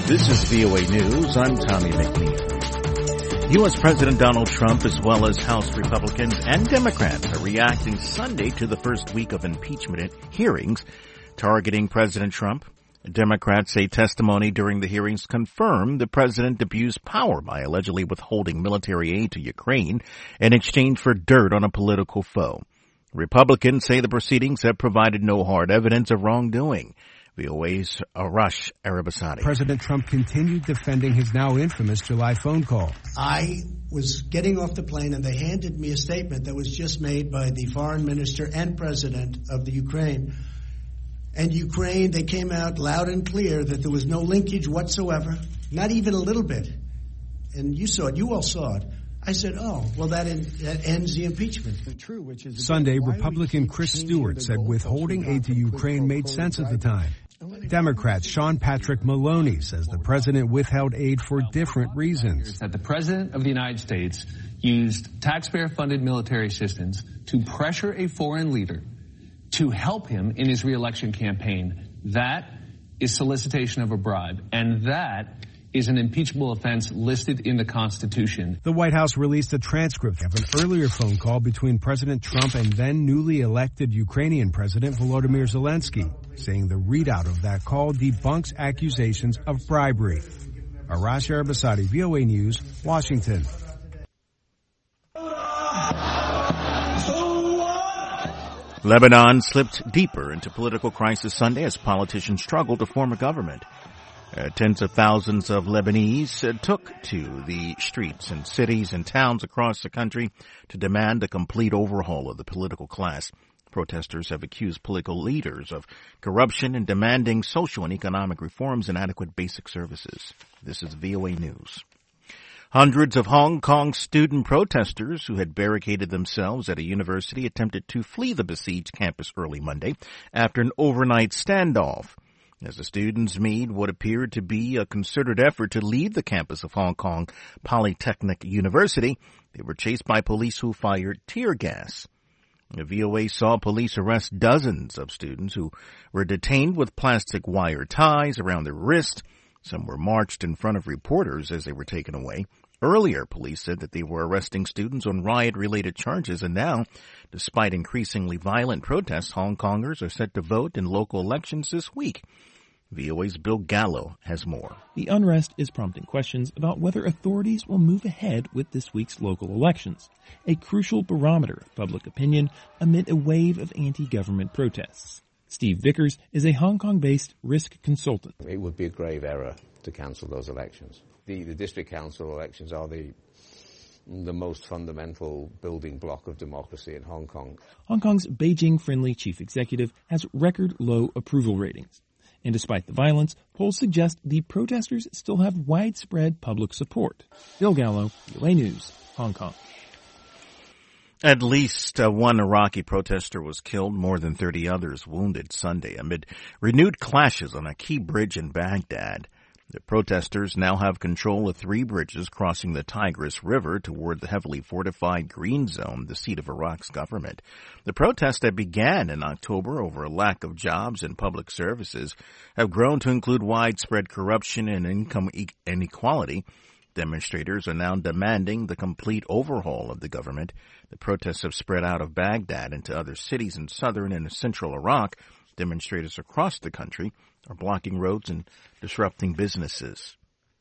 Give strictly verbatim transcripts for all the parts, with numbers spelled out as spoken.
This is V O A News. I'm Tommy McNeil. U S. President Donald Trump, as well as House Republicans and Democrats, are reacting Sunday to the first week of impeachment hearings targeting President Trump. Democrats say testimony during the hearings confirmed the president abused power by allegedly withholding military aid to Ukraine in exchange for dirt on a political foe. Republicans say the proceedings have provided no hard evidence of wrongdoing. V O A's Arash Arabasadi. President Trump continued defending his now infamous July phone call. I was getting off the plane and they handed me a statement that was just made by the foreign minister and president of the Ukraine. And Ukraine, they came out loud and clear that there was no linkage whatsoever, not even a little bit. And you saw it, you all saw it. I said, oh, well, that, in, that ends the impeachment. True, which is Sunday, Republican Chris Stewart said withholding aid to Ukraine made sense at the time. Democrat Sean Patrick Maloney says the president withheld aid for different reasons. That the president of the United States used taxpayer-funded military assistance to pressure a foreign leader to help him in his re-election campaign. That is solicitation of a bribe, and that is an impeachable offense listed in the Constitution. The White House released a transcript of an earlier phone call between President Trump and then newly elected Ukrainian President Volodymyr Zelensky, saying the readout of that call debunks accusations of bribery. Arash Arabasadi, V O A News, Washington. Lebanon slipped deeper into political crisis Sunday as politicians struggled to form a government. Uh, tens of thousands of Lebanese uh, took to the streets in cities and towns across the country to demand a complete overhaul of the political class. Protesters have accused political leaders of corruption and demanding social and economic reforms and adequate basic services. This is V O A News. Hundreds of Hong Kong student protesters who had barricaded themselves at a university attempted to flee the besieged campus early Monday after an overnight standoff. As the students made what appeared to be a concerted effort to leave the campus of Hong Kong Polytechnic University, they were chased by police who fired tear gas. The V O A saw police arrest dozens of students who were detained with plastic wire ties around their wrist. Some were marched in front of reporters as they were taken away. Earlier, police said that they were arresting students on riot-related charges, and now, despite increasingly violent protests, Hong Kongers are set to vote in local elections this week. V O A's Bill Gallo has more. The unrest is prompting questions about whether authorities will move ahead with this week's local elections, a crucial barometer of public opinion amid a wave of anti-government protests. Steve Vickers is a Hong Kong-based risk consultant. It would be a grave error to cancel those elections. The, the district council elections are the the most fundamental building block of democracy in Hong Kong. Hong Kong's Beijing-friendly chief executive has record low approval ratings. And despite the violence, polls suggest the protesters still have widespread public support. Bill Gallo, V O A News, Hong Kong. At least uh, one Iraqi protester was killed, more than thirty others wounded Sunday amid renewed clashes on a key bridge in Baghdad. The protesters now have control of three bridges crossing the Tigris River toward the heavily fortified Green Zone, the seat of Iraq's government. The protests that began in October over a lack of jobs and public services have grown to include widespread corruption and income inequality. Demonstrators are now demanding the complete overhaul of the government. The protests have spread out of Baghdad into other cities in southern and central Iraq. Demonstrators across the country are blocking roads and disrupting businesses.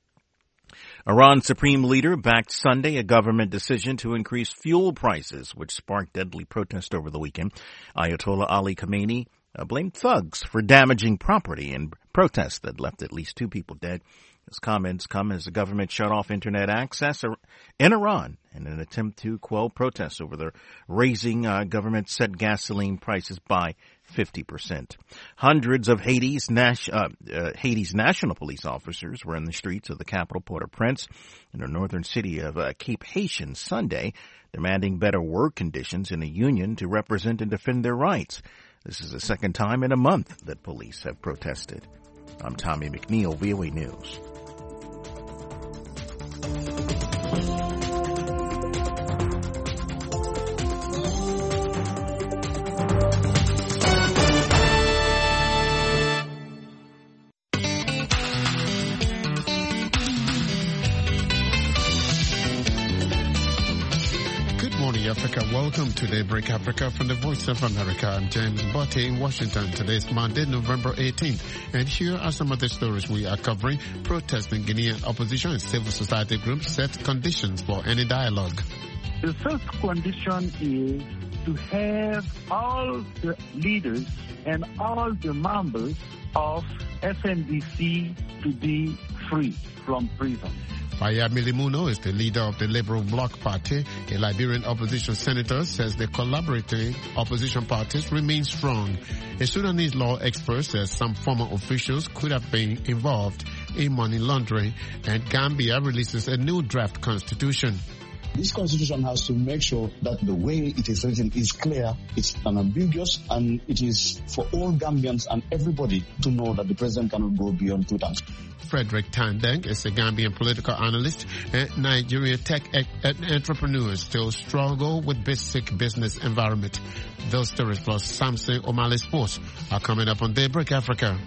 Iran's supreme leader backed Sunday a government decision to increase fuel prices, which sparked deadly protest over the weekend. Ayatollah Ali Khamenei uh, blamed thugs for damaging property in protests that left at least two people dead. His comments come as the government shut off internet access in Iran in an attempt to quell protests over the raising uh, government set gasoline prices by fifty percent. Hundreds of Haiti's, Nash, uh, uh, Haiti's national police officers were in the streets of the capital Port-au-Prince in the northern city of uh, Cape Haitian Sunday, demanding better work conditions in a union to represent and defend their rights. This is the second time in a month that police have protested. I'm Tommy McNeil, V O A News. Hi, Africa. Welcome to Daybreak Africa from the Voice of America. I'm James Botte in Washington. Today is Monday, November eighteenth. And here are some of the stories we are covering. Protests in Guinean opposition and civil society groups set conditions for any dialogue. The first condition is to have all the leaders and all the members of F N D C to be free from prison. Fayamili Muno is the leader of the Liberal Bloc Party. A Liberian opposition senator says the collaborating opposition parties remain strong. A Sudanese law expert says some former officials could have been involved in money laundering. And Gambia releases a new draft constitution. This constitution has to make sure that the way it is written is clear, it's unambiguous, and it is for all Gambians and everybody to know that the president cannot go beyond two terms. Frederick Tandeng is a Gambian political analyst, and Nigerian tech entrepreneurs still struggle with basic business environment. Those stories plus Samson O'Malley Sports are coming up on Daybreak Africa.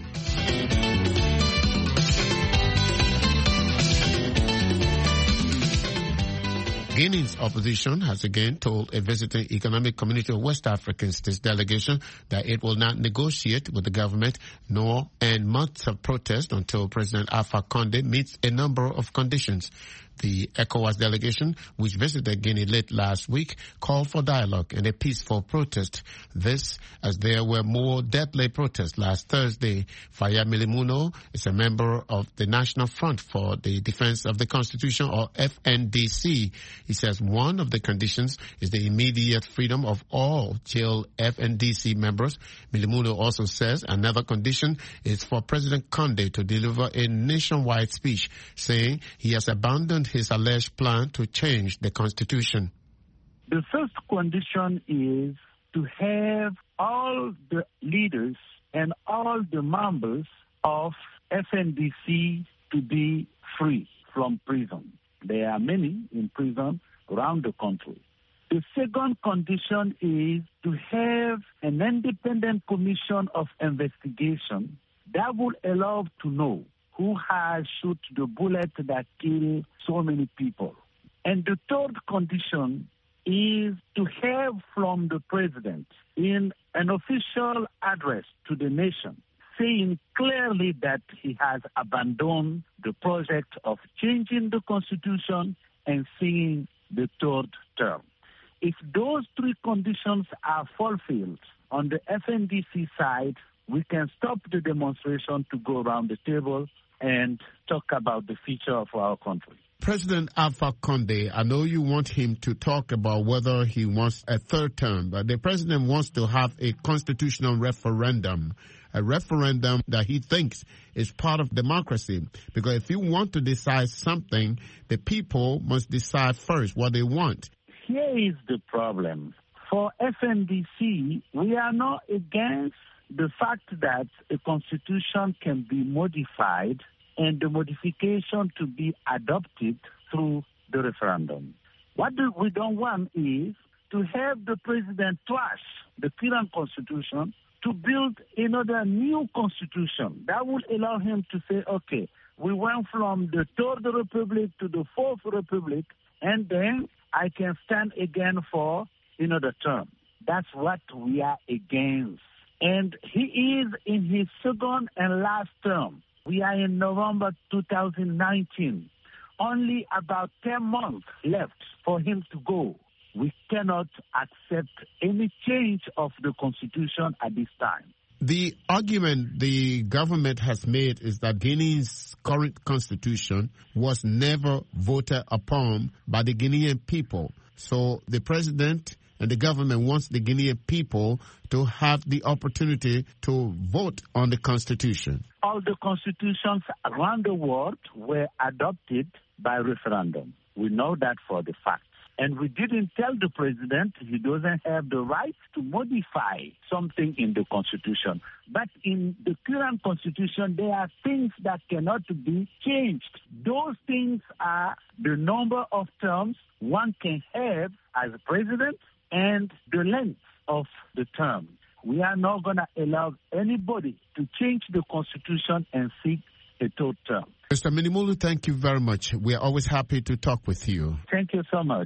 Guinea's opposition has again told a visiting Economic Community of West African States delegation that it will not negotiate with the government nor end months of protest until President Alpha Condé meets a number of conditions. The ECOWAS delegation, which visited Guinea late last week, called for dialogue and a peaceful protest. This, as there were more deadly protests last Thursday. Fayamili Muno is a member of the National Front for the Defense of the Constitution, or F N D C. He says one of the conditions is the immediate freedom of all jailed F N D C members. Milimuno also says another condition is for President Condé to deliver a nationwide speech saying he has abandoned his alleged plan to change the constitution. The first condition is to have all the leaders and all the members of F N D C to be free from prison. There are many in prison around the country. The second condition is to have an independent commission of investigation that will allow to know who has shot the bullet that killed so many people. And the third condition is to have from the president in an official address to the nation saying clearly that he has abandoned the project of changing the constitution and seeing the third term. If those three conditions are fulfilled on the F N D C side, we can stop the demonstration to go around the table and talk about the future of our country. President Alpha Condé, I know you want him to talk about whether he wants a third term, but the president wants to have a constitutional referendum, a referendum that he thinks is part of democracy. Because if you want to decide something, the people must decide first what they want. Here is the problem. For F N D C, we are not against the fact that a constitution can be modified and the modification to be adopted through the referendum. What we don't want is to have the president trash the current constitution to build another new constitution that would allow him to say, okay, we went from the Third Republic to the Fourth Republic, and then I can stand again for another term. That's what we are against. And he is in his second and last term. We are in November two thousand nineteen. Only about ten months left for him to go. We cannot accept any change of the Constitution at this time. The argument the government has made is that Guinea's current constitution was never voted upon by the Guinean people. So the president and the government wants the Guinean people to have the opportunity to vote on the constitution. All the constitutions around the world were adopted by referendum. We know that for the fact. And we didn't tell the president he doesn't have the right to modify something in the constitution. But in the current constitution, there are things that cannot be changed. Those things are the number of terms one can have as president and the length of the term. We are not going to allow anybody to change the constitution and seek a third term. Mister Minimulu, thank you very much. We are always happy to talk with you. Thank you so much.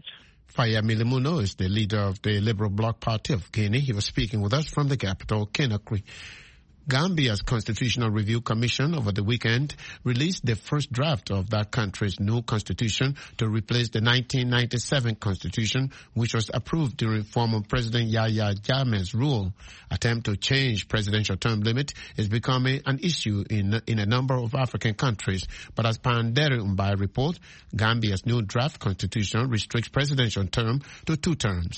Faya Milimuno is the leader of the Liberal Bloc Party of Guinea. He was speaking with us from the capital, Conakry. Gambia's Constitutional Review Commission over the weekend released the first draft of that country's new constitution to replace the nineteen ninety-seven constitution, which was approved during former President Yahya Jammeh's rule. Attempt to change presidential term limit is becoming an issue in in a number of African countries. But as Pandere Umbai report, Gambia's new draft constitution restricts presidential term to two terms.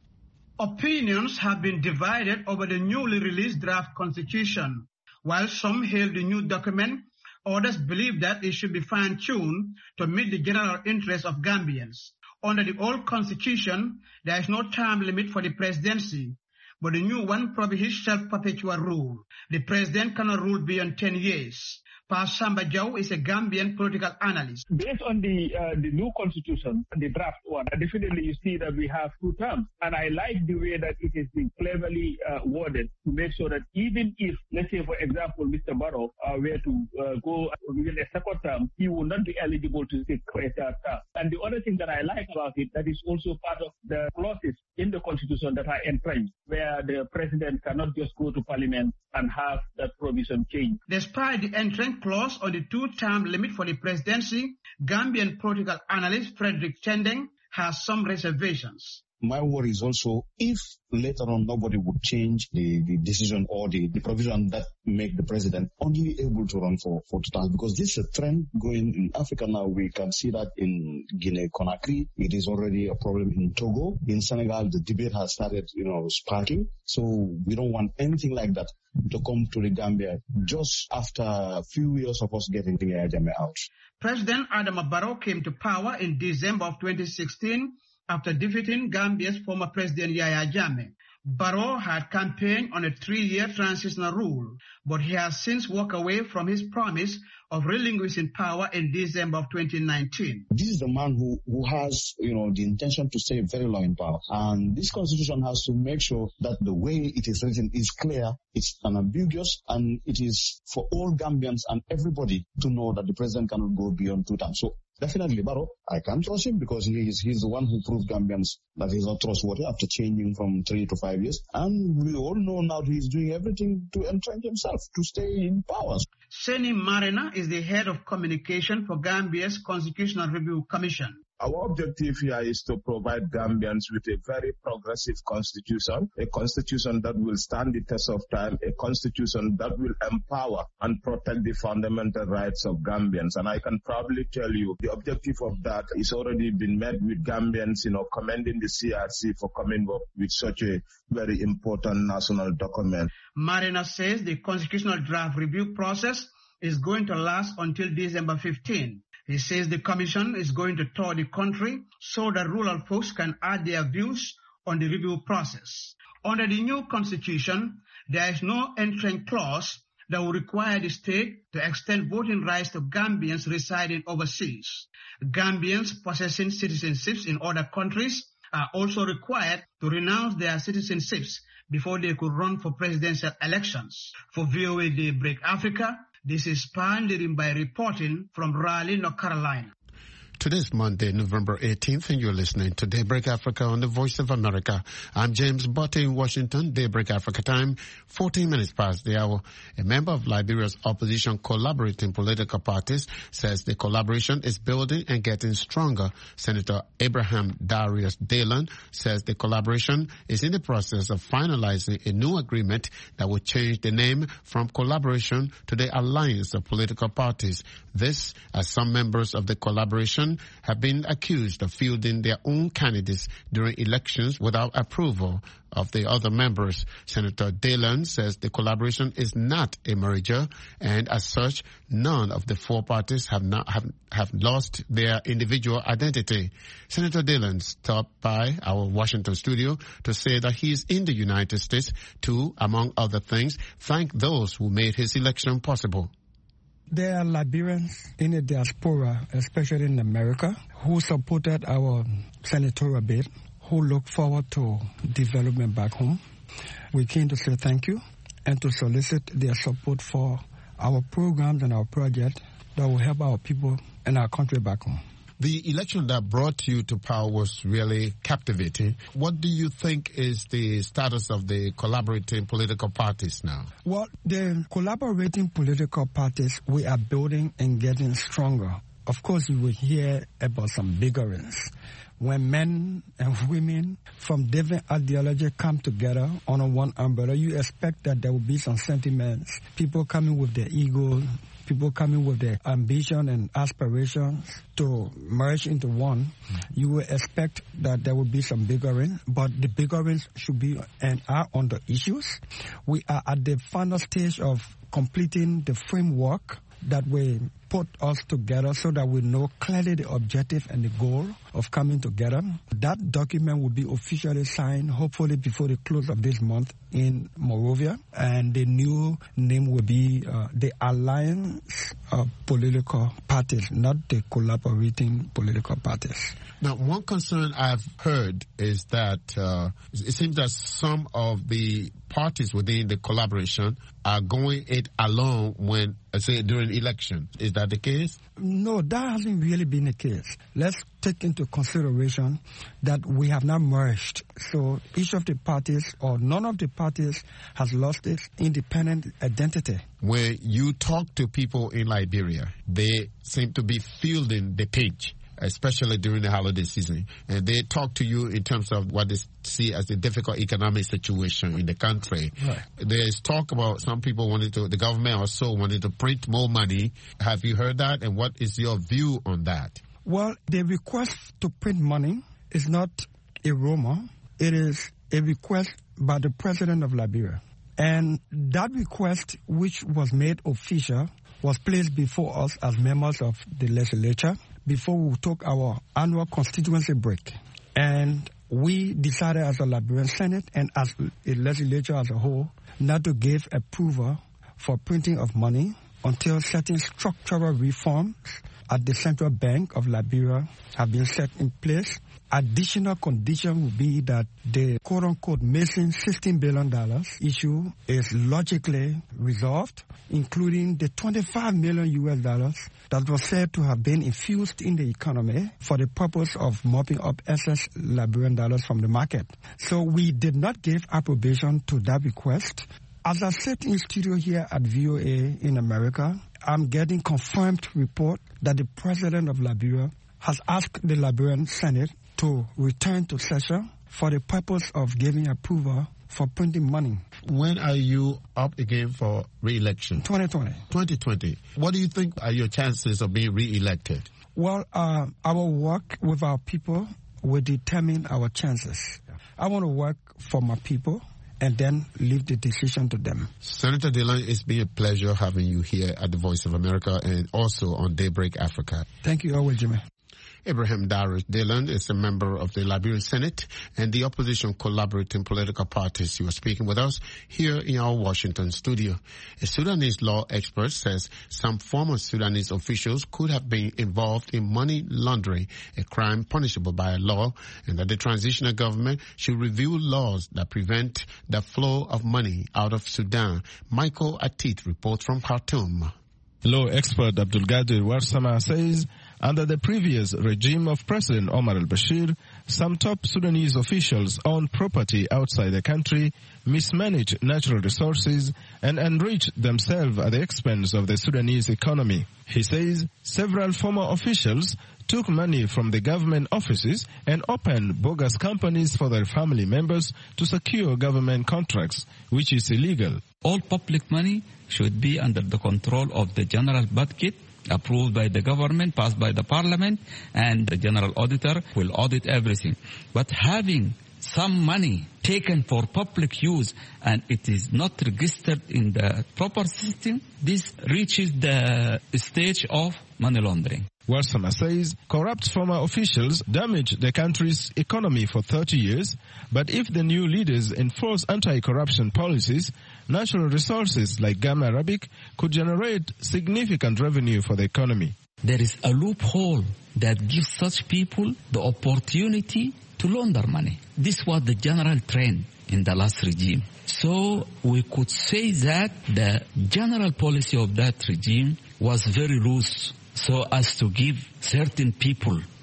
Opinions have been divided over the newly released draft constitution. While some hail the new document, others believe that it should be fine-tuned to meet the general interest of Gambians. Under the old constitution, there is no term limit for the presidency, but the new one prohibits self-perpetual rule. The president cannot rule beyond ten years. Pa Samba Jow is a Gambian political analyst. Based on the uh, the new constitution, the draft one, definitely you see that we have two terms. And I like the way that it is being cleverly uh, worded to make sure that even if, let's say, for example, Mister Barrow uh, were to uh, go within a second term, he will not be eligible to take a third term. And the other thing that I like about it, that is also part of the clauses in the constitution that are entrenched, where the president cannot just go to parliament and have that provision changed. Despite the entrance clause on the two-term limit for the presidency, Gambian political analyst Frederick Chendeng has some reservations. My worry is also if later on nobody would change the, the decision or the, the provision that make the president only able to run for, for two terms, because this is a trend going in Africa now. We can see that in Guinea-Conakry. It is already a problem in Togo. In Senegal, the debate has started, you know, sparking. So we don't want anything like that to come to the Gambia just after a few years of us getting the Yahya Jammeh out. President Adama Barrow came to power in December of twenty sixteen after defeating Gambia's former president Yahya Jammeh. Barrow had campaigned on a three-year transitional rule, but he has since walked away from his promise of relinquishing power in December of twenty nineteen. This is the man who, who has, you know, the intention to stay very long in power. And this constitution has to make sure that the way it is written is clear, it's unambiguous, and it is for all Gambians and everybody to know that the president cannot go beyond two terms. So definitely, Barrow, I can trust him because he is he's the one who proved Gambians that he's not trustworthy after changing from three to five years. And we all know now he's doing everything to entrench himself, to stay in power. Seni Marina is the head of communication for Gambia's Constitutional Review Commission. Our objective here is to provide Gambians with a very progressive constitution, a constitution that will stand the test of time, a constitution that will empower and protect the fundamental rights of Gambians. And I can probably tell you the objective of that is already been met with Gambians, you know, commending the C R C for coming up with such a very important national document. Marina says the constitutional draft review process is going to last until December fifteenth. He says the commission is going to tour the country so that rural folks can add their views on the review process. Under the new constitution, there is no entrance clause that will require the state to extend voting rights to Gambians residing overseas. Gambians possessing citizenships in other countries are also required to renounce their citizenships before they could run for presidential elections. For V O A Daybreak Africa, this is Pan Lirimbai reporting from Raleigh, North Carolina. Today is Monday, November eighteenth, and you're listening to Daybreak Africa on the Voice of America. I'm James Botte in Washington. Daybreak Africa time, fourteen minutes past the hour. A member of Liberia's opposition collaborating political parties says the collaboration is building and getting stronger. Senator Abraham Darius Daylan says the collaboration is in the process of finalizing a new agreement that will change the name from collaboration to the Alliance of Political Parties. This, as some members of the collaboration have been accused of fielding their own candidates during elections without approval of the other members. Senator Daylan says the collaboration is not a merger, and as such, none of the four parties have not have, have lost their individual identity. Senator Daylan stopped by our Washington studio to say that he is in the United States to, among other things, thank those who made his election possible. There are Liberians in the diaspora, especially in America, who supported our senatorial bid, who look forward to development back home. We came to say thank you and to solicit their support for our programs and our project that will help our people and our country back home. The election that brought you to power was really captivating. What do you think is the status of the collaborating political parties now? Well, the collaborating political parties, we are building and getting stronger. Of course, you will hear about some biggerings. When men and women from different ideologies come together under one umbrella, you expect that there will be some sentiments, people coming with their ego, people coming with their ambition and aspirations to merge into one. Mm. You will expect that there will be some bickering, but the bickerings should be and are on the issues. We are at the final stage of completing the framework that will put us together so that we know clearly the objective and the goal of coming together. That document will be officially signed, hopefully before the close of this month in Monrovia. And the new name will be uh, the Alliance of Political Parties, not the Collaborating Political Parties. Now, one concern I've heard is that uh, it seems that some of the parties within the collaboration are going it alone when, say, during election. Is that the case? No, that hasn't really been the case. Let's take into consideration that we have not merged. So each of the parties or none of the parties has lost its independent identity. When you talk to people in Liberia, they seem to be fielding the pitch, especially during the holiday season. And they talk to you in terms of what they see as a difficult economic situation in the country. Right. There's talk about some people wanting to, the government also wanting to print more money. Have you heard that? And what is your view on that? Well, the request to print money is not a rumor. It is a request by the president of Liberia. And that request, which was made official, was placed before us as members of the legislature before we took our annual constituency break. And we decided as a Liberian Senate and as a legislature as a whole not to give approval for printing of money until certain structural reforms at the Central Bank of Liberia have been set in place. Additional condition would be that the quote-unquote missing sixteen billion dollars issue is logically resolved, including the twenty-five million U S dollars that was said to have been infused in the economy for the purpose of mopping up excess Liberian dollars from the market. So we did not give approbation to that request. As I sit in studio here at V O A in America, I'm getting confirmed report that the president of Liberia has asked the Liberian Senate to return to session for the purpose of giving approval for printing money. When are you up again for re-election? twenty twenty. twenty twenty. What do you think are your chances of being re-elected? Well, uh, our work with our people will determine our chances. I want to work for my people and then leave the decision to them. Senator Dillon, it's been a pleasure having you here at the Voice of America and also on Daybreak Africa. Thank you always, Jimmy. Abraham Darius Dillon is a member of the Liberian Senate and the opposition collaborating political parties. He was speaking with us here in our Washington studio. A Sudanese law expert says some former Sudanese officials could have been involved in money laundering, a crime punishable by a law, and that the transitional government should review laws that prevent the flow of money out of Sudan. Michael Atit reports from Khartoum. Law expert Abdul Gadir Warsama says under the previous regime of President Omar al-Bashir, some top Sudanese officials owned property outside the country, mismanaged natural resources, and enriched themselves at the expense of the Sudanese economy. He says several former officials took money from the government offices and opened bogus companies for their family members to secure government contracts, which is illegal. All public money should be under the control of the general budget, approved by the government, passed by the parliament, and the general auditor will audit everything. But having some money taken for public use and it is not registered in the proper system, this reaches the stage of money laundering. Warsama says corrupt former officials damaged the country's economy for thirty years, but if the new leaders enforce anti-corruption policies, natural resources like Gam Arabic could generate significant revenue for the economy. There is a loophole that gives such people the opportunity to launder money. This was the general trend in the last regime. So we could say that the general policy of that regime was very loose, so as to give certain people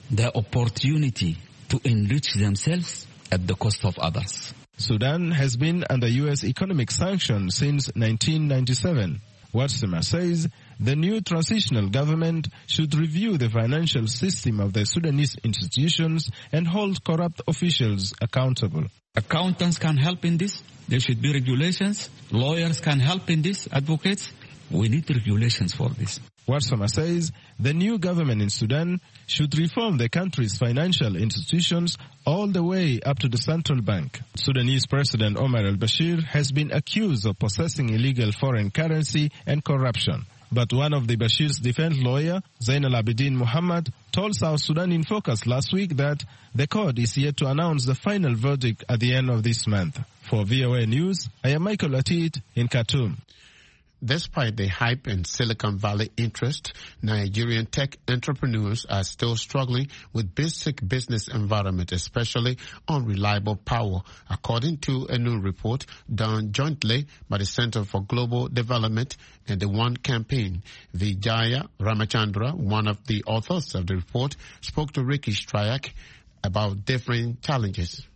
the opportunity to enrich themselves at the cost of others. Sudan has been under U S economic sanctions since nineteen ninety-seven. Warsima says the new transitional government should review the financial system of the Sudanese institutions and hold corrupt officials accountable. Accountants can help in this. There should be regulations. Lawyers can help in this. Advocates. We need regulations for this. Warsama says the new government in Sudan should reform the country's financial institutions all the way up to the central bank. Sudanese President Omar al-Bashir has been accused of possessing illegal foreign currency and corruption. But one of the Bashir's defense lawyer, Zainal Abidin Muhammad, told South Sudan in Focus last week that the court is yet to announce the final verdict at the end of this month. For V O A News, I am Michael Atit in Khartoum. Despite the hype and Silicon Valley interest, Nigerian tech entrepreneurs are still struggling with basic business environment, especially unreliable power, according to a new report done jointly by the Center for Global Development and the One Campaign. Vijaya Ramachandra, one of the authors of the report, spoke to Ricky Strayak about different challenges.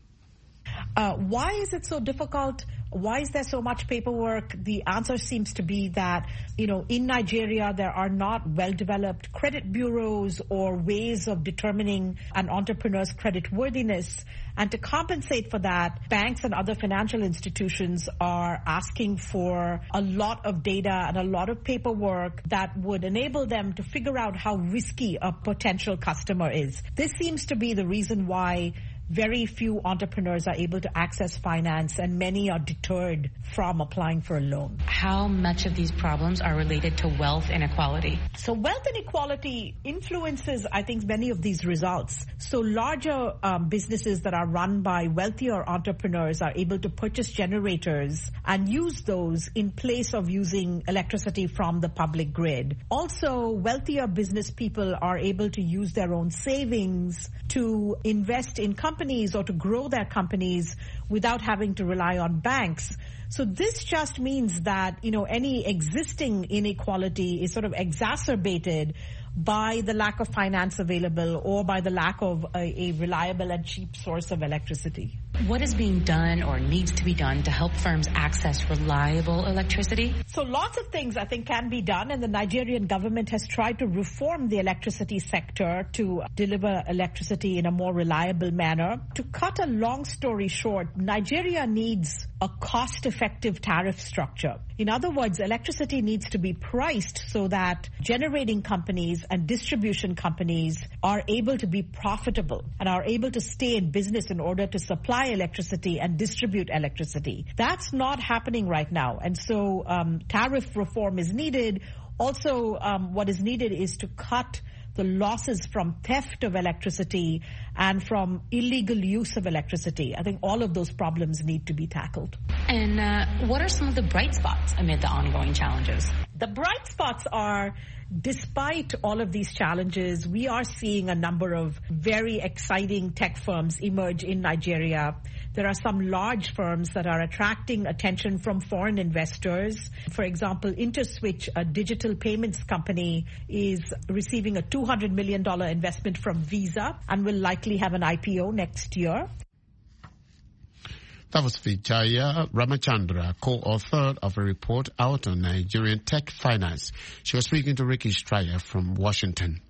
Uh, why is it so difficult? Why is there so much paperwork? The answer seems to be that, you know, in Nigeria, there are not well-developed credit bureaus or ways of determining an entrepreneur's creditworthiness. And to compensate for that, banks and other financial institutions are asking for a lot of data and a lot of paperwork that would enable them to figure out how risky a potential customer is. This seems to be the reason why very few entrepreneurs are able to access finance, and many are deterred from applying for a loan. How much of these problems are related to wealth inequality? So wealth inequality influences, I think, many of these results. So larger um, businesses that are run by wealthier entrepreneurs are able to purchase generators and use those in place of using electricity from the public grid. Also, wealthier business people are able to use their own savings to invest in companies or to grow their companies without having to rely on banks. So this just means that, you know, any existing inequality is sort of exacerbated by the lack of finance available or by the lack of a, a reliable and cheap source of electricity. What is being done or needs to be done to help firms access reliable electricity? So lots of things I think can be done, and the Nigerian government has tried to reform the electricity sector to deliver electricity in a more reliable manner. To cut a long story short, Nigeria needs a cost-effective tariff structure. In other words, electricity needs to be priced so that generating companies and distribution companies are able to be profitable and are able to stay in business in order to supply electricity and distribute electricity. That's not happening right now. And so um, tariff reform is needed. Also, um, what is needed is to cut the losses from theft of electricity and from illegal use of electricity. I think all of those problems need to be tackled. And uh, what are some of the bright spots amid the ongoing challenges? The bright spots are, despite all of these challenges, we are seeing a number of very exciting tech firms emerge in Nigeria. There are some large firms that are attracting attention from foreign investors. For example, InterSwitch, a digital payments company, is receiving a two hundred million dollars investment from Visa and will likely have an I P O next year. That was Vijaya Ramachandra, co-author of a report out on Nigerian tech finance. She was speaking to Ricky Stryer from Washington.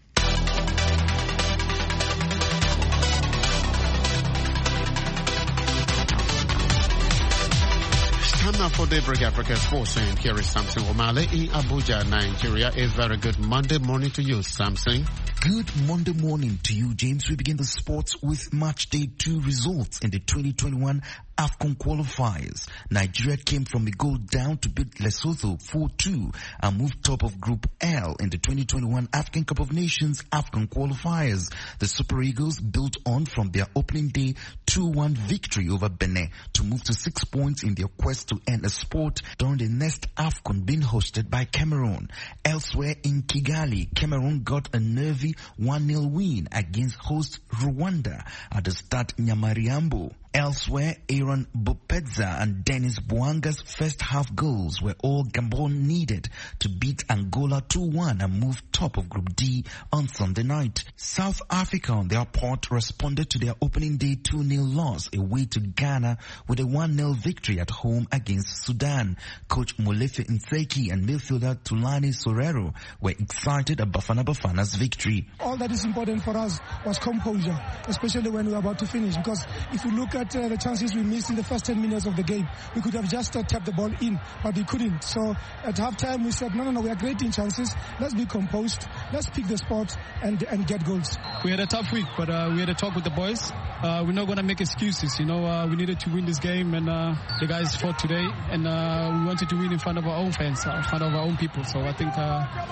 Time now for Daybreak Africa Sports, and here is Samson Omale in Abuja, Nigeria. A very good Monday morning to you, Samson. Good Monday morning to you, James. We begin the sports with match day two results in the twenty twenty-one AFCON qualifiers. Nigeria came from a goal down to beat Lesotho four two and moved top of Group L in the twenty twenty-one African Cup of Nations AFCON qualifiers. The Super Eagles built on from their opening day two one victory over Benin to move to six points in their quest to end a spot during the next AFCON being hosted by Cameroon. Elsewhere in Kigali, Cameroon got a nervy one nil win against host Rwanda at the Stade Nyamariambo. Elsewhere, Aaron Bopedza and Dennis Bwanga's first half goals were all Gabon needed to beat Angola two one and move top of Group D on Sunday night. South Africa, on their part, responded to their opening day two nil loss away to Ghana with a one nil victory at home against Sudan. Coach Molefe Nseki and midfielder Tulani Sorero were excited at Bafana Bafana's victory. All that is important for us was composure, especially when we were about to finish, because if you look at uh, the chances we missed in the first ten minutes of the game, we could have just uh, tapped the ball in, but we couldn't. So at halftime we said, no, no, no, we are creating chances. Let's be composed. Let's pick the spot and and get goals. We had a tough week, but uh, we had a talk with the boys. Uh, we're not going to make excuses. You know, uh, we needed to win this game, and uh, the guys fought today, and uh, we wanted to win in front of our own fans, in front of our own people. So I think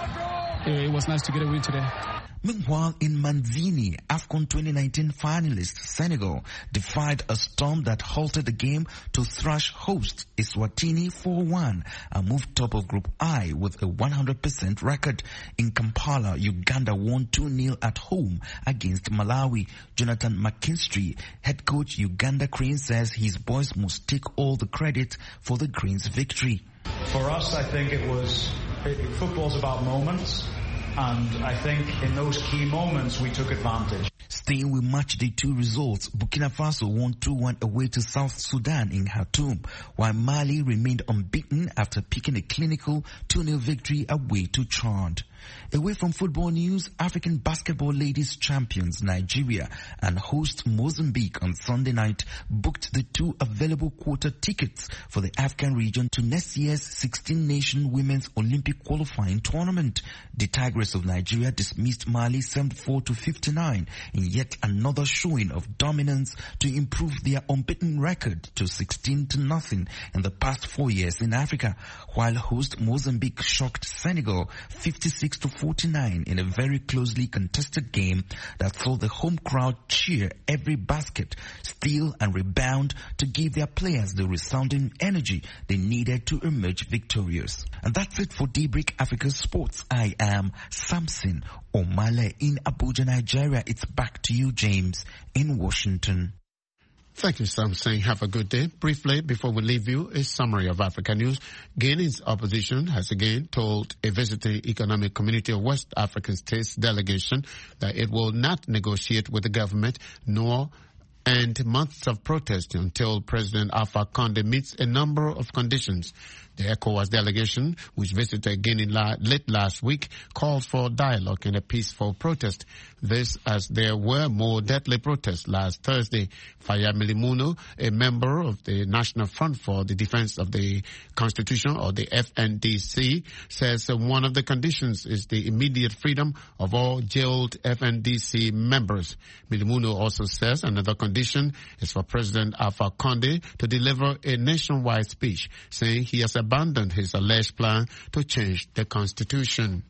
uh, it was nice to get a win today. Meanwhile, in Manzini, AFCON twenty nineteen finalists Senegal defied a storm that halted the game to thrash host Eswatini four one and moved top of Group I with a one hundred percent record. In Kampala, Uganda won two nil at home against Malawi. Jonathan McKinstry, head coach Uganda Cranes, says his boys must take all the credit for the Cranes' victory. For us, I think it was, it, football's about moments. And I think in those key moments, we took advantage. Staying with match day two results, Burkina Faso won two one away to South Sudan in Khartoum, while Mali remained unbeaten after picking a clinical two nil victory away to Chad. Away from football news, African basketball ladies champions Nigeria and host Mozambique on Sunday night booked the two available quarter tickets for the African region to next year's sixteen-nation Women's Olympic qualifying tournament. The Tigers of Nigeria dismissed Mali seventy-four to fifty-nine in yet another showing of dominance to improve their unbeaten record to sixteen to nothing in the past four years in Africa, while host Mozambique shocked Senegal fifty-six to forty-nine in a very closely contested game that saw the home crowd cheer every basket, steal and rebound to give their players the resounding energy they needed to emerge victorious. And that's it for Daybreak Africa Sports. I am Samson Omale in Abuja, Nigeria. It's back to you, James, in Washington. Thank you, Samson. Have a good day. Briefly, before we leave you, a summary of Africa news. Guinea's opposition has again told a visiting Economic Community of West African States delegation that it will not negotiate with the government nor end months of protest until President Alpha Conde meets a number of conditions. The ECOWAS delegation, which visited Guinea la- late last week, called for dialogue and a peaceful protest. This as there were more deadly protests last Thursday. Fayamili Muno, a member of the National Front for the Defense of the Constitution, or the F N D C, says uh, one of the conditions is the immediate freedom of all jailed F N D C members. Milimuno also says another condition is for President Alpha Conde to deliver a nationwide speech, saying he has abandoned his alleged plan to change the constitution.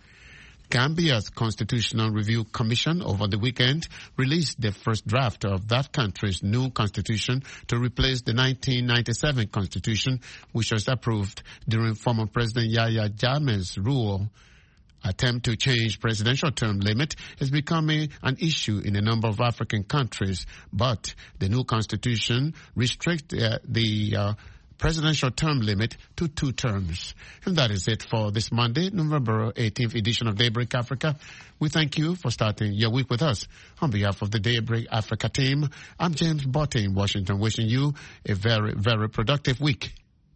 Gambia's Constitutional Review Commission over the weekend released the first draft of that country's new constitution to replace the nineteen ninety-seven constitution, which was approved during former President Yahya Jammeh's rule. Attempt to change presidential term limit is becoming an issue in a number of African countries, but the new constitution restricts uh, the uh, presidential term limit to two terms. And that is it for this Monday, November eighteenth edition of Daybreak Africa. We thank you for starting your week with us. On behalf of the Daybreak Africa team, I'm James Botte in Washington, wishing you a very, very productive week.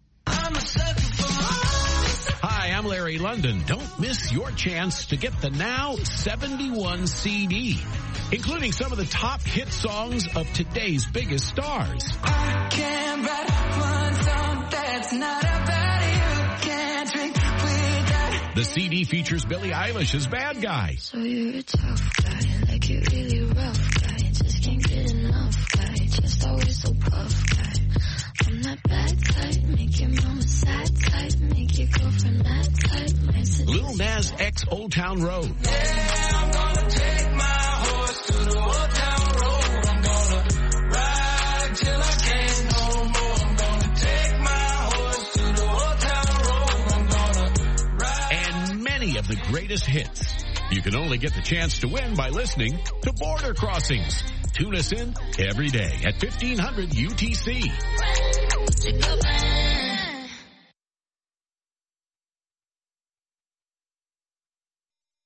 Hi, I'm Larry London. Don't miss your chance to get the Now seventy-one C D, including some of the top hit songs of today's biggest stars. I can't write one song that's not about you. Can't drink with that. The C D features Billie Eilish as Bad Guy. So you're a tough guy, like you're really rough guy. Just can't get enough guy, just always so puff guy. I'm that bad type, make your mama sad type, make your girlfriend mad type. Lil Nas X Old Town Road. Yeah, I'm gonna take my horse to the Old Town Road. I'm gonna ride till I can't no more. I'm gonna take my horse to the Old Town Road. I'm gonna ride. And many of the greatest hits. You can only get the chance to win by listening to Border Crossings. Tune us in every day at fifteen hundred U T C.